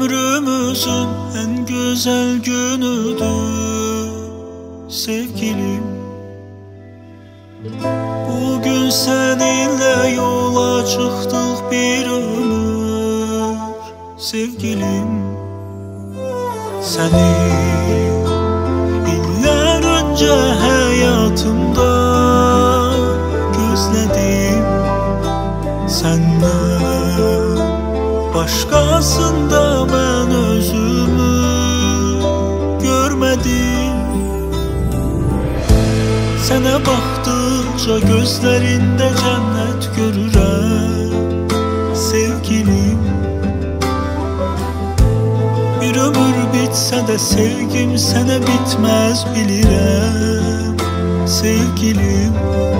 Ömrümüzün en güzel günüdür sevgilim. Bugün seninle yola çıktık bir ömür sevgilim. Seni iller önce hayatımda gözledim. Senden başkasında ben özümü görmedim. Sənə baxdıqca gözlərində cənnət görürəm sevgilim. Bir ömür bitsə də sevgim sənə bitməz bilirəm sevgilim.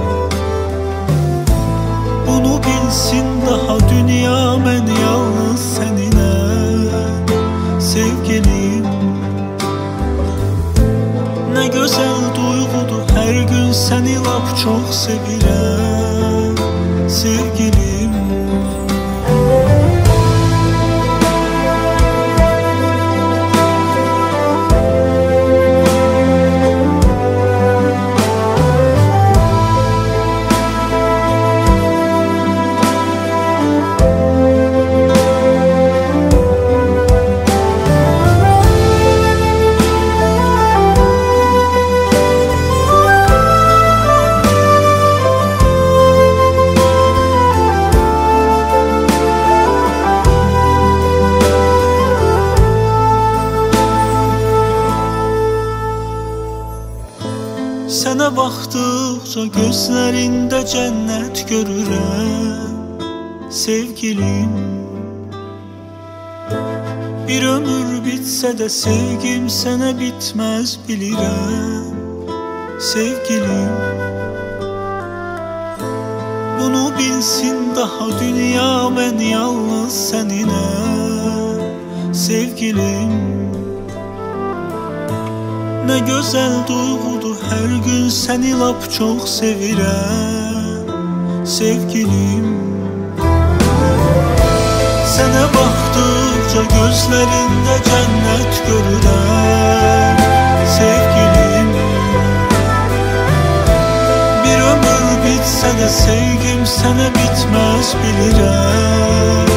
Bunu bilsin daha dünya, mən yalnız səninəm sevgilim. Ne güzel duygudur her gün seni lap çok sevirəm sevgilim. Sənə baxdıqca gözlərində cənnət görürəm sevgilim. Bir ömür bitsə də sevgim sənə bitməz bilirəm sevgilim. Bunu bilsin daha dünya, mən yalnız səninəm sevgilim. Ne güzel duygudur her gün seni lap çok sevirəm sevgilim. Sənə baxdıqca gözlərində cənnət görürəm sevgilim. Bir ömür bitsə də sevgim sənə bitməz bilirəm